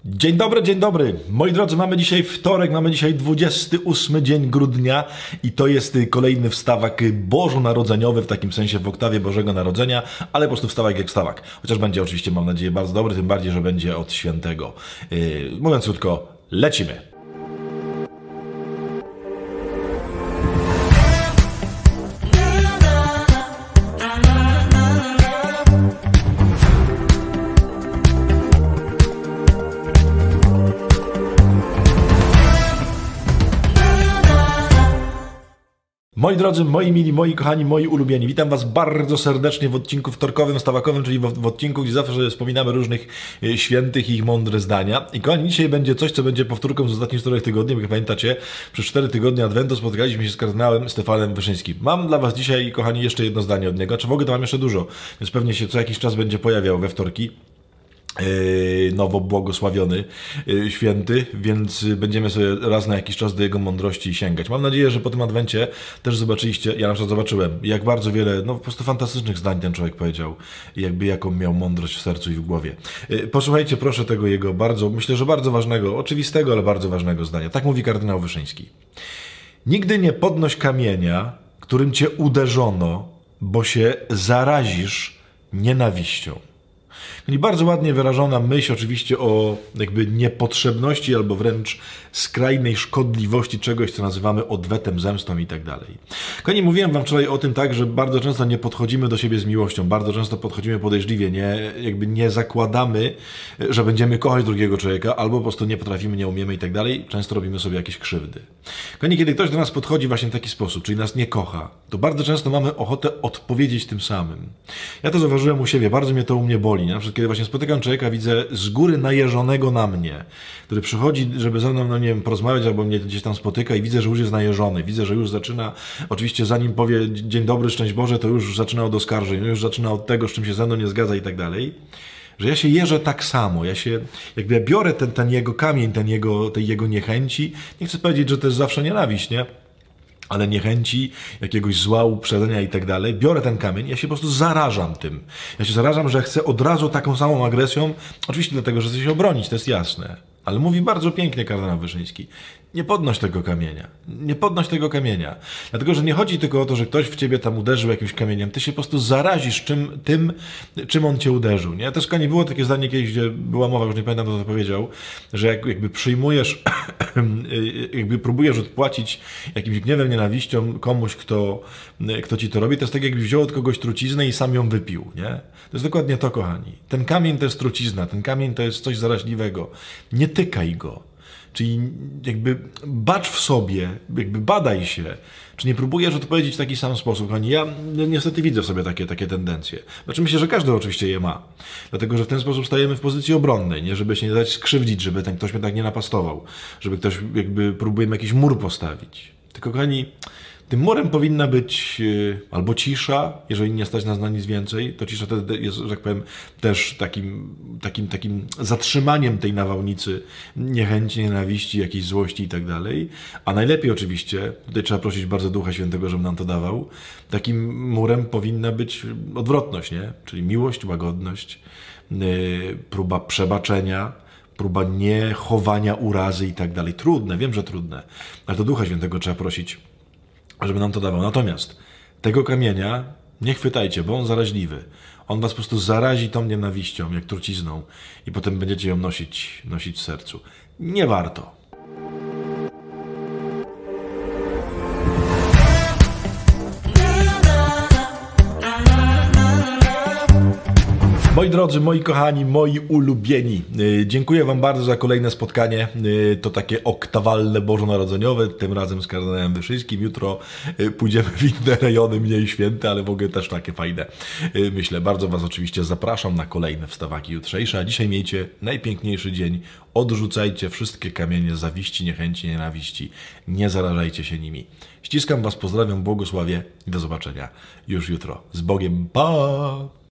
Dzień dobry, dzień dobry. Moi drodzy, mamy dzisiaj wtorek, mamy dzisiaj 28 dzień grudnia i to jest kolejny wstawak bożonarodzeniowy, w takim sensie w oktawie Bożego Narodzenia, ale po prostu wstawak jak wstawak. Chociaż będzie oczywiście, mam nadzieję, bardzo dobry, tym bardziej, że będzie od świętego. Mówiąc krótko, lecimy. Moi drodzy, moi mili, moi kochani, moi ulubieni, witam Was bardzo serdecznie w odcinku wtorkowym, wstawakowym, czyli w odcinku, gdzie zawsze wspominamy różnych świętych i ich mądre zdania. I kochani, dzisiaj będzie coś, co będzie powtórką z ostatnich 4 tygodni, jak pamiętacie, przez 4 tygodnie Adwentu spotykaliśmy się z kardynałem Stefanem Wyszyńskim. Mam dla Was dzisiaj, kochani, jeszcze jedno zdanie od niego, czy w ogóle to mam jeszcze dużo, więc pewnie się co jakiś czas będzie pojawiał we wtorki. Nowo błogosławiony święty, więc będziemy sobie raz na jakiś czas do jego mądrości sięgać. Mam nadzieję, że po tym Adwencie też zobaczyliście, ja na przykład zobaczyłem, jak bardzo wiele, no po prostu fantastycznych zdań ten człowiek powiedział, jakby jaką miał mądrość w sercu i w głowie. Posłuchajcie proszę tego jego bardzo, myślę, że bardzo ważnego, oczywistego, ale bardzo ważnego zdania. Tak mówi kardynał Wyszyński. Nigdy nie podnoś kamienia, którym cię uderzono, bo się zarazisz nienawiścią. Czyli bardzo ładnie wyrażona myśl oczywiście o jakby niepotrzebności albo wręcz skrajnej szkodliwości czegoś, co nazywamy odwetem, zemstą i tak dalej. Kochani, mówiłem Wam wczoraj o tym tak, że bardzo często nie podchodzimy do siebie z miłością, bardzo często podchodzimy podejrzliwie, nie zakładamy, że będziemy kochać drugiego człowieka, albo po prostu nie potrafimy, nie umiemy i tak dalej. Często robimy sobie jakieś krzywdy. Kochani, kiedy ktoś do nas podchodzi właśnie w taki sposób, czyli nas nie kocha, to bardzo często mamy ochotę odpowiedzieć tym samym. Ja to zauważyłem u siebie, bardzo mnie to u mnie boli. Na przykład kiedy właśnie spotykam człowieka, widzę z góry najeżonego na mnie, który przychodzi, żeby ze mną, no nie wiem, porozmawiać albo mnie gdzieś tam spotyka i widzę, że już jest najeżony. Widzę, że już zaczyna, oczywiście zanim powie dzień dobry, szczęść Boże, to już zaczyna od oskarżeń, już zaczyna od tego, z czym się ze mną nie zgadza i tak dalej. Że ja się jeżę tak samo, ja biorę ten jego kamień, tej jego niechęci, nie chcę powiedzieć, że to jest zawsze nienawiść, nie? Ale niechęci, jakiegoś zła, uprzedzenia i tak dalej, biorę ten kamień, ja się po prostu zarażam tym. Ja się zarażam, że chcę od razu taką samą agresją, oczywiście dlatego, że chcę się obronić, to jest jasne. Ale mówi bardzo pięknie kardynał Wyszyński, nie podnoś tego kamienia, nie podnoś tego kamienia. Dlatego, że nie chodzi tylko o to, że ktoś w ciebie tam uderzył jakimś kamieniem, ty się po prostu zarazisz czym on cię uderzył. Nie? Też nie było takie zdanie kiedyś, gdzie była mowa, już nie pamiętam, kto to powiedział, że jakby przyjmujesz, jakby próbujesz odpłacić jakimś gniewem, nienawiścią komuś, kto ci to robi, to jest tak, jakby wziął od kogoś truciznę i sam ją wypił. Nie? To jest dokładnie to, kochani. Ten kamień to jest trucizna, ten kamień to jest coś zaraźliwego. Nie tykaj go. Czyli jakby bacz w sobie, jakby badaj się, czy nie próbujesz odpowiedzieć w taki sam sposób. Kochani, ja niestety widzę w sobie takie tendencje. Znaczy myślę, że każdy oczywiście je ma. Dlatego, że w ten sposób stajemy w pozycji obronnej, nie? Żeby się nie dać skrzywdzić, żeby ten ktoś mnie tak nie napastował. Żeby ktoś, jakby próbujemy jakiś mur postawić. Tylko kochani, tym murem powinna być albo cisza, jeżeli nie stać nas na nic więcej, to cisza wtedy jest, że tak powiem, też takim zatrzymaniem tej nawałnicy niechęci, nienawiści, jakiejś złości i tak dalej. A najlepiej oczywiście, tutaj trzeba prosić bardzo Ducha Świętego, żeby nam to dawał, takim murem powinna być odwrotność, nie? Czyli miłość, łagodność, próba przebaczenia, próba niechowania urazy i tak dalej. Trudne, wiem, że trudne, ale to Ducha Świętego trzeba prosić, żeby nam to dawał. Natomiast tego kamienia nie chwytajcie, bo on zaraźliwy. On was po prostu zarazi tą nienawiścią, jak trucizną i potem będziecie ją nosić w sercu. Nie warto. Moi drodzy, moi kochani, moi ulubieni, dziękuję Wam bardzo za kolejne spotkanie, to takie oktawalne bożonarodzeniowe, tym razem z kardynałem Wyszyńskim. Jutro pójdziemy w inne rejony, mniej święte, ale w ogóle też takie fajne. Myślę, bardzo Was oczywiście zapraszam na kolejne wstawaki jutrzejsze, a dzisiaj miejcie najpiękniejszy dzień. Odrzucajcie wszystkie kamienie zawiści, niechęci, nienawiści. Nie zarażajcie się nimi. Ściskam Was, pozdrawiam, błogosławię i do zobaczenia już jutro. Z Bogiem, pa!